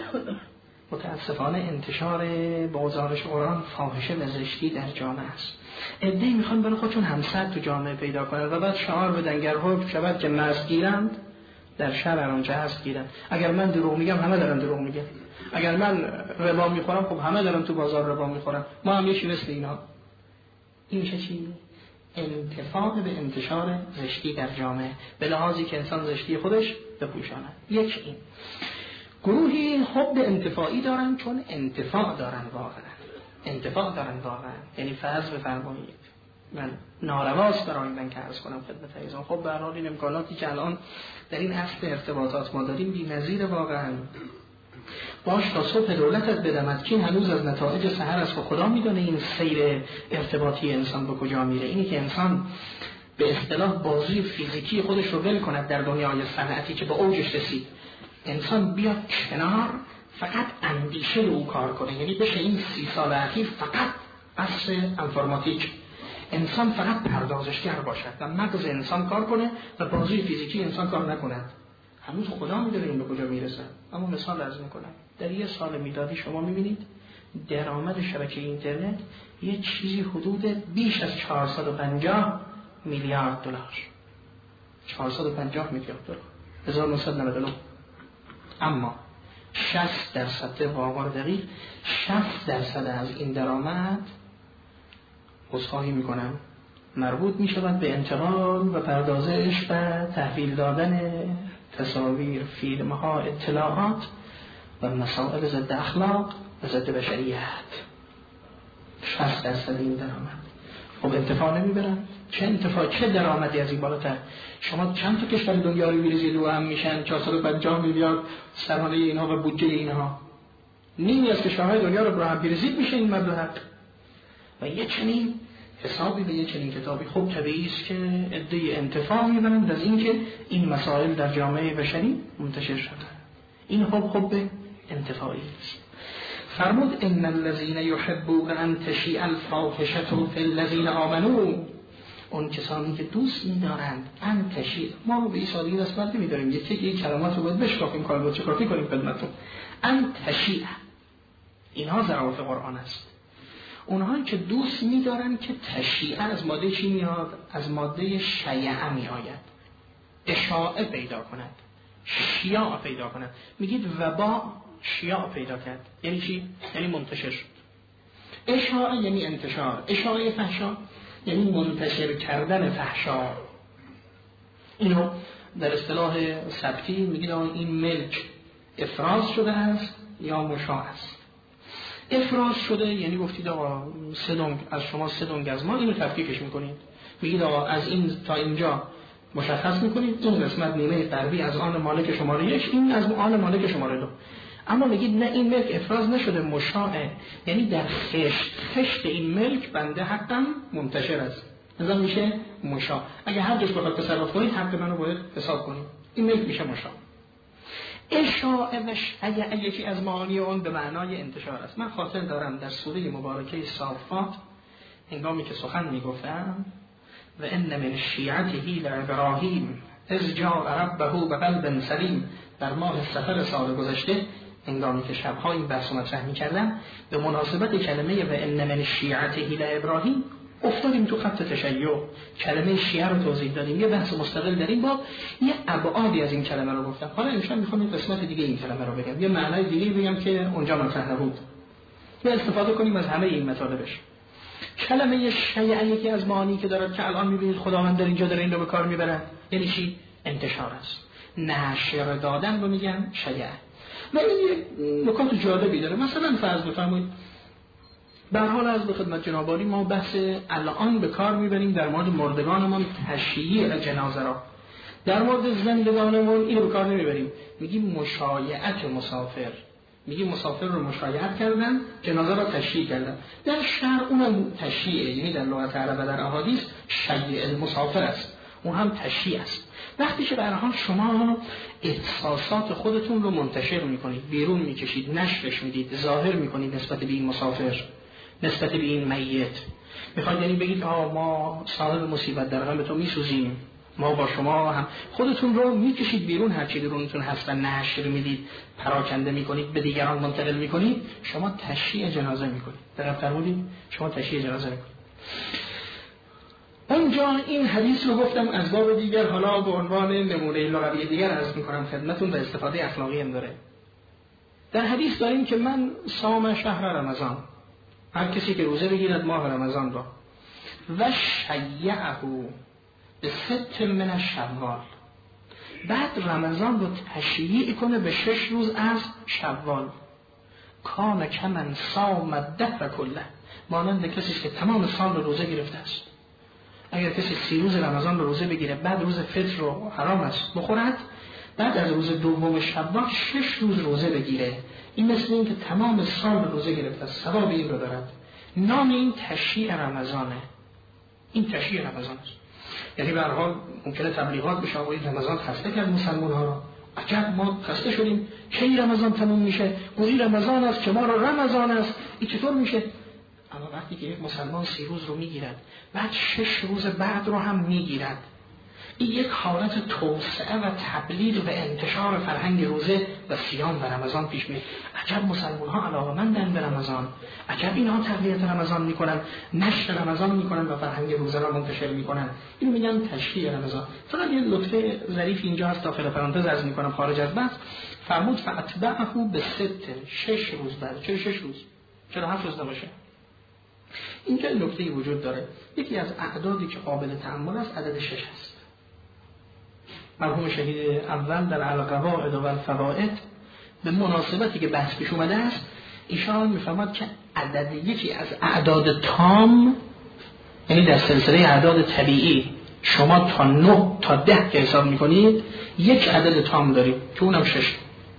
متاسفانه انتشار با گزارش قرآن فاحشه و زشتی در جامعه است. عده‌ای میخوان برای خودشون همسر تو جامعه پیدا کنن و بعد شعار بدن گر حکم شود که مست گیرند در شهر آنجا هست گیرند. اگر من دروغ میگم همه دارن دروغ میگن، اگر من ربا میخورم خب همه دارن تو بازار ربا میخورن، ما هم یکی مثل اینا. این میشه چی؟ انتفاع به انتشار زشتی در جامعه، به لحاظی که انسان زشتی خودش بپوشاند. یک این گروهی حب انتفاعی دارن چون انتفاع دارن واقعا، یعنی فرض بفرمایید من نارواست برای من که عرض کنم خدمت عزیزان، خب به هر حال این امکاناتی که الان در این عصر ارتباطات ما داریم بی‌نظیر واقعا. باش تا صبح دولتت بدمد که هنوز از نتایج سحر است و خدا میدونه این سیر ارتباطی انسان به کجا میره. اینی که انسان به اصطلاح بازی فیزیکی خودش رو ول کند در دنیای صنعتی که به اوجش رسید، انسان بیاد کنار، فقط اندیشه رو کار کنه. یعنی بشه این 30 سال اخیر فقط عصر انفرماتیک، انسان فقط پردازشگر باشد و مغز انسان کار کنه و بازوی فیزیکی انسان کار نکند. هنوز خدا میدونه این به کجا میرسه. اما مثال عرض میکنم، در یه سال میلادی شما میبینید درآمد شبکه اینترنت یه چیزی حدود بیش از 450 میلیارد دلار، 450 میلیارد دلار 1999. اما 60% واقع دقیق 60% از این درآمد عذرخواهی میکنم مربوط میشود به انتقال و پردازش و تحویل دادن تصاویر، فیلم ها، اطلاعات و مسائل ضد اخلاق و ضد بشریت. 60% این درآمد. خب انتفاع نمیبرن؟ چه انتفاع، چه درآمدی از این بالاتر؟ شما چند تا کشور دنیا رو میریزید و هم میشن 450 میلیارد سرمایه اینها و بودجه اینها. نیمی از کشورهای دنیا رو هم بریزید میشه این مبلغ. و یه چنین حسابی به یه چنین کتابی خب طبیعی است که عده انتفاع میبرند از اینکه این مسائل در جامعه بشری منتشر شده. این خب انتفاعی است. فرمود ان الذين يحبون ان تشيع الفاحشه في الذين آمنوا، اون کسانی که دوست می‌دارند ان تشیع، ما به این سادگی دست بر نمی‌داریم، یک کلمات رو باید بشکافیم، کار رو چکافی کنیم خدمتتون. ان تشیع اینها ظرف قرآن است. اونهایی که دوست می‌دارن که تشیع از ماده چی میاد؟ از ماده شیعه میآید، اشاعه پیدا کند، شیاع پیدا کند. میگید وبا شیاع پیدا کرد، یعنی چی؟ یعنی منتشر شد. اشاعه یعنی انتشار، اشاعه فحشا یعنی منتشر کردن فحشا. اینو در اصطلاح ثبتی میگید این ملک افراز شده است یا مشاع است. افراز شده یعنی گفتید آقا 3 دنگ از شما 3 دنگ از ما، اینو تفکیکش میکنید، میگید آقا از این تا اینجا مشخص میکنید، اون قسمت نیمه غربی از آن مالک شماره 1، این از آن مالک شماره 2. اما میگید نه، این ملک افراز نشده، مشاعه، یعنی در خشت این ملک بنده حقم منتشر است، لذا میشه مشاع. اگه هر جوش بخواد تصرف کنید حق منو باید حساب کنید، این ملک میشه مشاع. اشاعه و شیعه یکی از معانی اون به معنای انتشار است. من خاطر دارم در سوره مبارکه صافات هنگامی که سخن میگفتم و ان من شیعته لابراهیم اذ جاء ربه بقلب سلیم، در ماه صفر سال گذشته هنگامی که شب‌ها این بحث مطرح می‌کردم به مناسبت کلمه و ان من شیعته لابراهیم افتادیم تو خط تشیع، کلمه شیعه رو توضیح دادیم، یه بحث مستقل در این باب، یه ابعادی از این کلمه رو گفتم. حالا امشب می‌خوام یه قسمت دیگه این کلمه رو بگم، یه معنای دیگه بگم که اونجا مطرح نبود و استفاده کنیم از همه این مطالبش. کلمه شیعه یکی از معانی که داره که الان می‌بینید خداوند در اینجا داره این رو به کار می‌بره، یعنی چی؟ انتشار است، نشر دادن رو میگن شیعه. و این نکات جالبی داره. مثلا فرض بفرمایید در حال از به خدمت جنابعالی ما بحث الان به کار میبریم در مورد مردگانمون تشییع جنازه را، در مورد زندگانمون اینو به کار نمیبریم، میگیم مشایعت مسافر، میگیم مسافر رو مشایعت کردن، جنازه را تشییع کردن. در شرع اونم تشییع، یعنی در لغت عربی در احادیث شیع المسافر است، اون هم تشییع است. وقتی که به هر حال شما احساسات خودتون رو منتشر میکنید، بیرون میکشید، نشرش میدید، ظاهر میکنید نسبت به این مسافر، نسبت به این میت، میخواید یعنی بگید ما صاحب مصیبت در غم تو میسوزیم، ما با شما هم، خودتون رو میکشید بیرون، هرچی درونتون هست و نشر میدید، پراکنده میکنید، به دیگران منتقل میکنید، شما تشییع جنازه میکنید. دقیق فرمودید؟ شما تشییع جنازه میکنید. اونجا این حدیث رو گفتم از باب دیگر، حالا به عنوان نمونه لغوی دیگر عرض میکنم خدمتتون و استفاده اخلاقی هم داره. در حدیث داریم که من صام شهر رمضان، هر کسی که روزه بگیرد ماه رمضان را، و شیعه به 6 من شوال، بعد رمضان رو تشییع کنه به 6 روز از شوال، کان کمن صام الدهر کله، مانند کسی که تمام سال رو روزه گرفته است. اگر کسی 30 روز رمضان رو روزه بگیره، بعد روز فطر رو حرام است بخورد، بعد از روز دوم شوال 6 روز روزه بگیره، این مثل این که تمام سال روزه گرفته است، ثواب این رو دارد. نام این تشییع رمضانه، این تشییع رمضان است. یعنی به هر حال ممکنه تبلیغات بشه آقای رمضان خسته کرد مسلمان ها را، عجب ما خسته شدیم، کی رمضان تموم میشه؟ گویی رمضان است که ما را رمضان است، این چطور میشه؟ اما وقتی که یک مسلمان 30 روز رو میگیرد، بعد 6 روز بعد رو هم میگیرد، این یک حالت توسعه و تبلیغ و انتشار فرهنگ روزه و صیام و رمضان پیش میاد. عجب مسلمان ها علاقه‌مندن به رمضان، عجب اینها تقویت رمضان میکنن، نشر رمضان میکنن و فرهنگ روزه را منتشر میکنن. اینو میگن تشریع رمضان. فقط یه لطفه ظریف اینجا هست، داخل پرانتز عرض میکنم خارج از بحث. فرمود فاتبعه به 6 روز بعد. چرا 6 روز؟ چرا 7 روز نباشه؟ اینجا نکته‌ای وجود داره. یکی از اعدادی که قابل تأمل است عدد 6 است. مرحوم شهید اول در القواعد و الفوائد به مناسبتی که بحث پیش اومده است ایشان میفرماد که عدد یکی از اعداد تام، یعنی در سلسله اعداد طبیعی شما تا 9 تا 10 که حساب میکنید یک عدد تام دارید که اونم 6.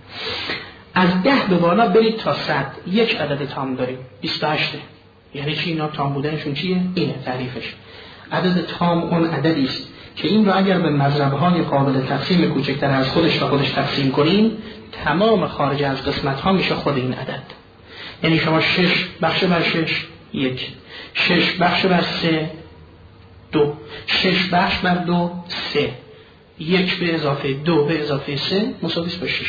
از 10 به بالا برید تا 100 یک عدد تام دارید 28. یعنی چی؟ اینا تام بودنشون چیه؟ اینه تعریفش. عدد تام اون عددی است که این رو اگر به مضرب‌های قابل تقسیم کوچکتر از خودش و خودش تقسیم کنیم تمام خارج از قسمت‌ها میشه خود این عدد. یعنی شما 6 بخش بر 6 1، 6 بخش بر 3 2، 6 بخش بر 2 3، 1 به اضافه 2 به اضافه 3 مساوی است با 6.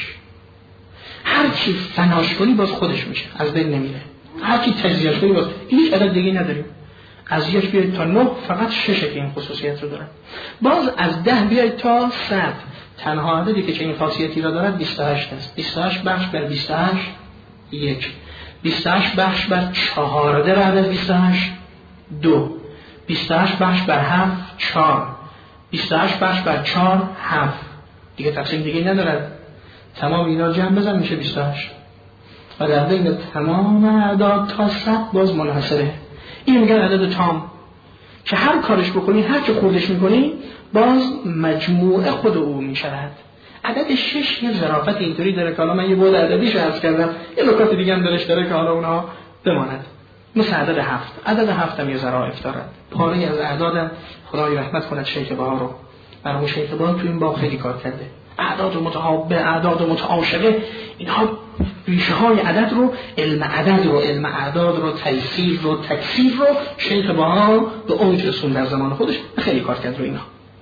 هر چی فناش کنی باز خودش میشه، از بین نمیره. هر چی تجزیه‌اش کنی باز هیچ عدد دیگه نداریم. از 1 بیاید تا 9 فقط 6 که این خصوصیت رو دارن. باز از 10 بیاید تا 100 تنها عددی که چنین خاصیتی را دارد 28 است. 28 بخش بر 28 1، 28 بخش بر 14 بعد از 28 2، 28 بخش بر 7 4، 28 بخش بر 4 7. دیگه تقسیم دیگه ندارد. تمام اینا جمع بزن میشه 28 و در بین تمام اعداد تا 100 باز منحصره. این میگن عدد تام که هر کارش بکنی، هر چه خوردش میکنی باز مجموعه خود او میشود. عدد 6 یه ظرافت اینطوری داره که حالا من یه بود عددیش عرض کردم، یه نکات دیگه هم درش داره که حالا اونها بماند. مثل عدد 7. عدد 7 هم یه ظرافت داره. پاره از اعدادم خدای رحمت کند شیخ بهار رو. برای شیخ بهار تو این باب خیلی کار کرده. اعداد متعاقبه، اعداد متعاشقه، اینها ریشه های عدد رو، علم عدد رو، علم اعداد رو، تیسیر رو، تکثیر رو شیخ بهار به اوج رسون در زمان خودش خیلی کار کرد رو اینا.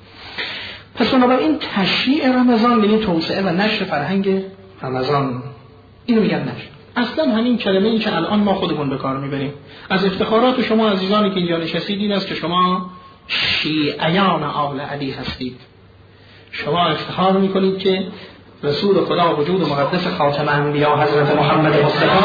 پس بنابراین تشریع رمضان یعنی توسعه و نشر فرهنگ رمضان. اینو میگن نشر. اصلا همین کلمه ای که الان ما خودمون به کار میبریم، از افتخارات شما عزیزانی که اینجا نشستید این است که شما شیعیان آل علی هستید. شما افتخار میکنید که رسول خدا وجود مقدس خاتم انبیا حضرت محمد مصطفی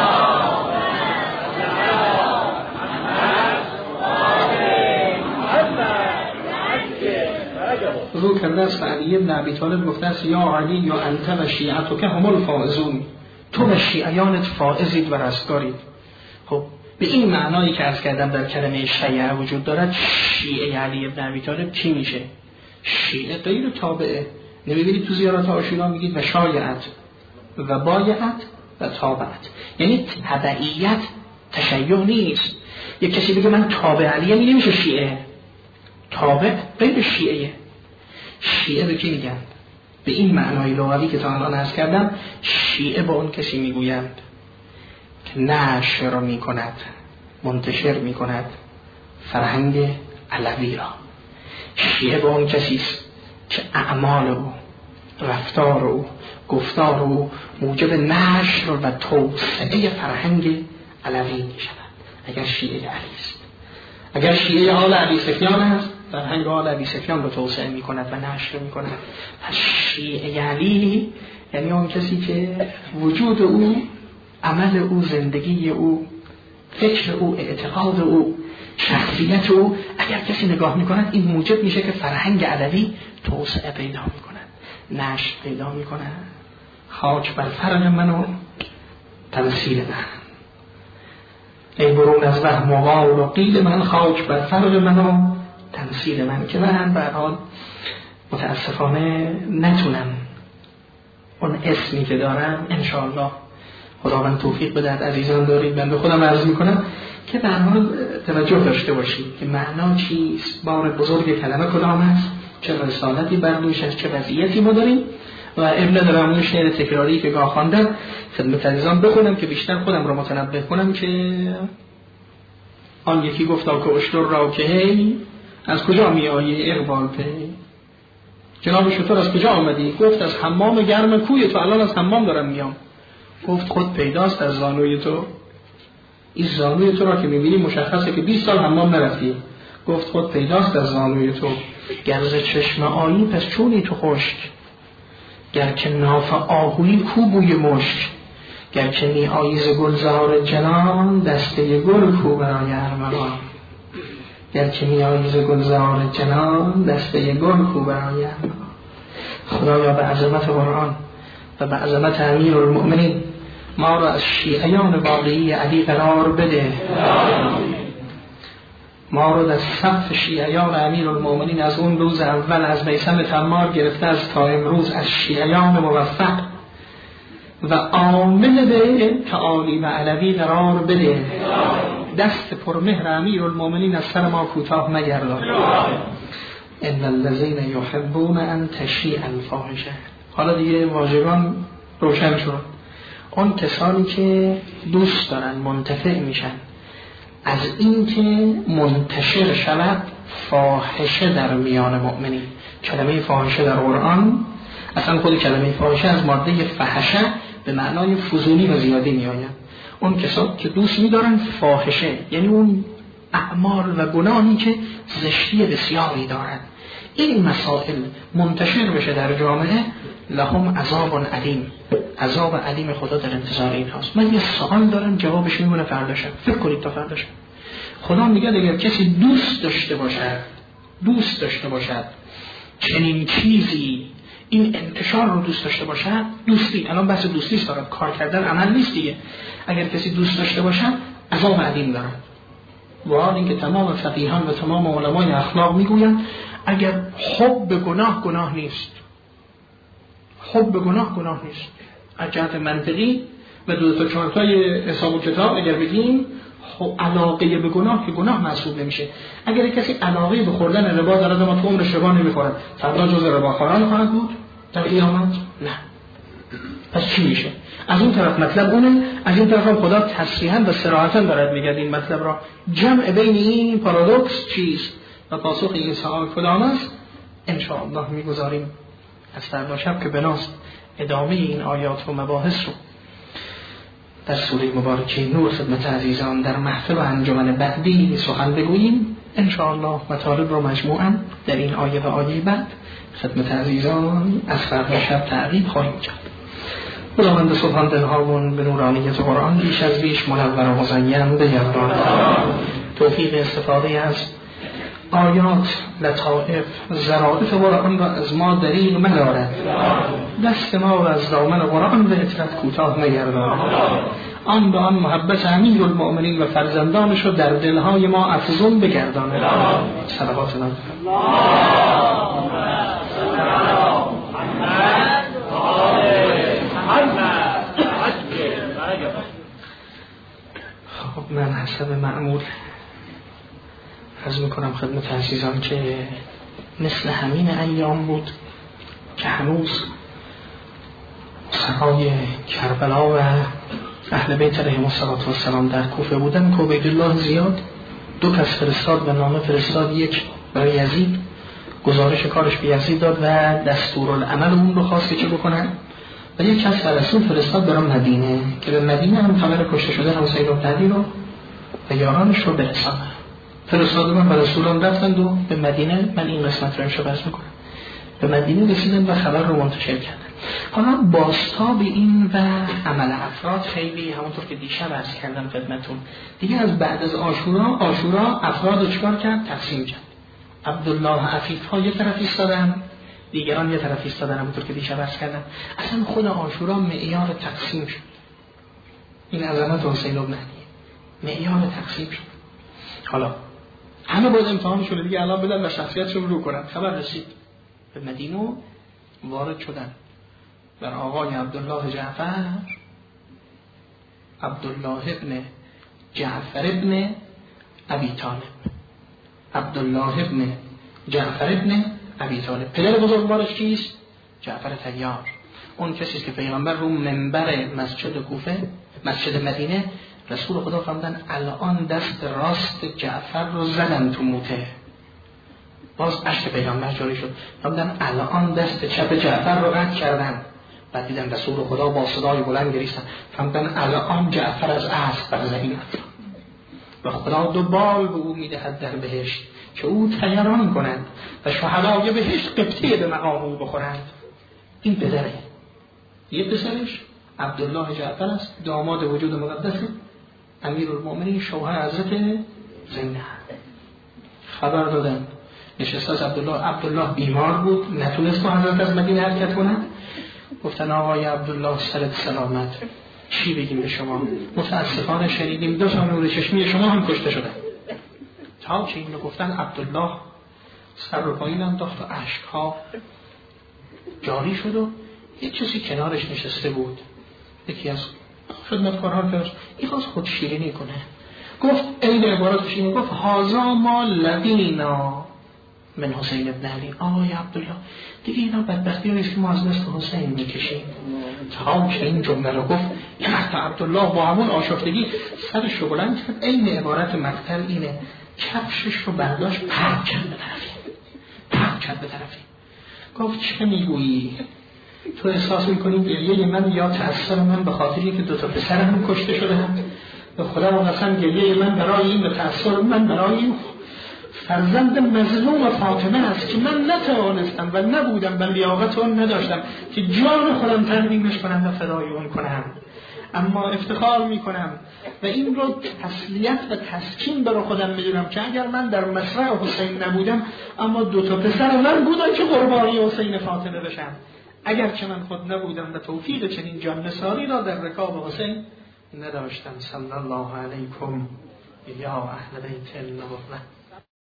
رو کرده است. علی بن ابی طالب گفته است یا علی یا انت و شیعتک هم الفائزون، تو و شیعیانت فائزید و رستگارید. خب به این معنایی که عرض کردم در کلمه شیعه وجود دارد، شیعه علی بن ابی طالب چی میشه؟ شیعه غیر تابعه. نمیبینید تو زیارات عاشورا میگید و شایعت و بایعت و تابعت، یعنی تبعیت تشیع نیست. یک کسی بگه من تابع علیه می نمیشه شیعه. تابع غیر شیعه. شیعه به کی میگن؟ به این معنای لغوی که تا الان عرض کردم، شیعه با اون کسی میگویند که نشر میکند، منتشر میکند فرهنگ علوی را. شیعه با اون کسی است که اعمال او، رفتار او، گفتار او موجب نشر و توسعه فرهنگ علوی می شود. اگر شیعه علی است، اگر شیعه آل ابی سفیان است، فرهنگ آل ابی سفیان رو توسعه می کند و نشر می کند. پس شیعه علی یعنی اون کسی که وجود او، عمل او، زندگی او، فکر او، اعتقاد او، شخصیت او، اگر کسی نگاه میکند این موجب میشه که فرهنگ علوی توسعه پیدا میکند، نشر پیدا میکند. خاک بر فرق منو تمثیل من، ای برون از وهم و قال و قیل من، خاک بر فرق منو تمثیل من. که من به هر حال متاسفانه نتونم اون اسمی که دارم انشاءالله خداوند توفیق بدهد، عزیزان دارید، من به خودم عرض میکنم که در حال توجه داشته باشید که معنا چیست، بار بزرگ کلمه کدام است، چه رسالتی بر دوش است، چه وضعیتی ما داریم و ابن دارم اون شعر تکراری که گاه خواندم خدمت عزیزان بخونم که بیشتر خودم رو متنبه کنم که آن یکی گفتا که اشتر را که هی از کجا می آیی اقبال پی. جناب شطور از کجا آمدی؟ گفت از حمام گرم کوی تو، الان از حمام دارم میام. گفت خود پیداست از زانوی تو، این زانوی تو را که میبینی مشخصه که 20 سال حمام نرفتی. گفت خود پیداست از زانوی تو، گرز چشم آیی پس چونی تو خشک، گر که ناف آهویی کو بوی مشک، گر که می آییز گلزار جنان دسته گل کو برای ارمغان، گر که می آییز گلزار جنان دسته گل کو برای ارمغان. خدایا به عظمت قرآن و به عظمت امیر المؤمنین ما را از شیعیان واقعی علی قرار بده، ما رو در صف شیعیان امیر المؤمنین از اون روز اول از میثم تمار گرفته از تا امروز از شیعیان موفق و عامل به تعالی و علوی قرار بده. دست پرمهر امیر المؤمنین از سر ما کوتاه مگردان. ان الذين يحبون ان تشیع الفاحشه. حالا دیگه واژگان روشن شد. اون کسانی که دوست دارن منتفع میشن از این که منتشر شود فاحشه در میان مؤمنین. کلمه فاحشه در قرآن اصلا خود کلمه فاحشه از ماده فحشه به معنای فضولی و زیادی می آید. اون کسانی که دوست می دارن فاحشه یعنی اون اعمال و گناهی که زشتی بسیاری دارن، این مسائل منتشر بشه در جامعه، لهم عذاب علیم، عذاب علیم خدا در انتظار این هاست. من یه سوال دارم جوابش میمونه فرداشم، فکر کنید تا فرداشم. خدا میگه اگر کسی دوست داشته باشد چنین چیزی، این انتشار رو دوست داشته باشد، دوستی، الان بحث دوستی است، فقط کار کردن عمل نیست دیگه. اگر کسی دوست داشته باشد عذاب علیم دارد. واقعا اینکه تمام فقیهان و تمام علمای اخلاق میگویند اگر حب به گناه نیست، حب به گناه نیست از جهت منطقی و دو تا چهار تای حساب و کتاب اگر بگیم علاقه به گناه که گناه محسوب نمیشه. اگر کسی علاقه به خوردن ربا دارد اما تو عمرش ربا نمیخورد، فردا جز رباخوران خواهد بود در قیامت؟ نه. پس چی میشه؟ از اون طرف مطلب اونه، از این طرف هم خدا تصریحا و صراحتا دارد میگه این مطلب را. جمع بین این پارادوکس چیست و پاسخ این سوال کدام است؟ ان شاء الله میگذاریم از فردا شب که بناست ادامه این آیات و مباحث رو در سوره مبارکه نور خدمت عزیزان در محفل و انجمن بعدی سخن بگوییم. ان شاء الله مطالب رو مجموعاً در این آیه و آیه بعد خدمت عزیزان از فردا شب تعقیب خواهیم کرد. خداوند سبحان دلهامون به نورانیت قرآن بیش از بیش منور و مزین بگرداند. توفیق استفاده از آیات، لطائف، ظرافت قرآن را از ما دریغ مدارد. دست ما را از دامن قرآن به اطرت کوتاه نگرداند. آن به آن محبت امیر المؤمنین و فرزندانش را در دلهای ما افزون بگرداند. صلوات الله. خب من حسب معمول عرض میکنم خدمت عزیزان که مثل همین ایام بود که هنوز سرای کربلا و اهل بیت علیهم السلام در کوفه بودن که عبیدالله زیاد 2 کس فرستاد و نامه فرستاد، یک برای یزید گزارش کارش به یزید داد و دستورالعمل اون رو خواست که چه بکنن، و یک کس رسول فرستاد برای مدینه که به مدینه هم خبر کشته شدن حسین بن علی رو و یارانش رو برسانه. فرستادن و رسولان رفتند و به مدینه، من این قسمت رو امشب عرض میکنم، به مدینه رسیدن و خبر رو منتشر کردن. حالا بازتاب این و عمل افراد خیلی همونطور که دیشب عرض کردم خدمتون دیگه از بعد از عاشورا افراد رو چکار کرد؟ تقسیم کرد. عبدالله عفیف ها یه طرف ایستادن، دیگران یه طرف ایستادن. همونطور که دیشب عرض کردم اصلا خود عاشورا معیار تقسیم شد. این عظمت حسین بن علی معیار تقسیم شد. حالا همه باید امتحانشون دیگه الان بدن و شخصیتشون رو کنن. خبر رسید به مدینه وارد شدن بر آقای عبدالله جعفر، عبدالله ابن جعفر ابن ابی طالب، عبدالله ابن جعفر ابن ابی طالب. پدر بزرگوارش کیست؟ جعفر طیار. اون کسی که پیغمبر رو منبر مسجد کوفه، مسجد مدینه، رسول خدا فرمودن الان دست راست جعفر رو زدن تو موته. باز اشک پیغمبر جاری شد، فرمودن الان دست چپ جعفر رو رد کردن. بعد دیدن رسول خدا با صدای بلند گریستن، فرمودن الان جعفر از اسب برزدیند و خدا 2 بال به او میدهد در بهشت که او طیران کند و شهدای بهشت قبطه به مقام او بخورند. این پدره، یه پسرش عبدالله جعفر است، داماد وجود مقدس امیرالمومنین شوهر حضرت زینب. خبر دادن نشسته از عبدالله بیمار بود، نتونست با حضرت از مدینه حرکت کنه. گفتن آقای عبدالله سرت سلامت، چی بگیم به شما؟ متاسفانه شنیدیم 2 تا نور چشمی شما هم کشته شدن. تا که اینو گفتن عبدالله سر رو پایین انداخت و اشک‌ها جاری شد و یه چیزی کنارش نشسته بود، یکی از خدمتکارها که این خواست خود شیرینی کنه، گفت این عبارتش اینه، گفت هازا ما لقینا من حسین ابن علی. آقای عبدالله دیگه اینا بدبختی رو نیست که ما از دست حسین میکشیم. تا که این جمله رو گفت یه وقت عبدالله با همون آشفتگی سرش رو بلند کرد، این عبارت مقتل اینه، کفشش رو برداشت پرد کرد به طرفی، گفت چه میگویی؟ تو احساس میکنی گریه من یا تأثیر من به خاطری که 2 تا پسرم کشته شده هم؟ به خدا و قسم گریه من برای این و تأثیر من برای این فرزند مظلوم فاطمه است که من نتوانستم و نبودم و لیاقت اون نداشتم که جان خودم تقدیمش کنم و فدای اون کنم، اما افتخار میکنم و این رو تسلیت و تسکین برای خودم میدونم که اگر من در مصرع حسین نبودم اما 2 تا پسر من بودن که قربانی حسین فاطمه بشن، اگرچه من خود نبودم و توفیق چنین جان نثاری را در رکاب حسین نداشتم. صلی الله علیکم یا اهل بیت النبوة.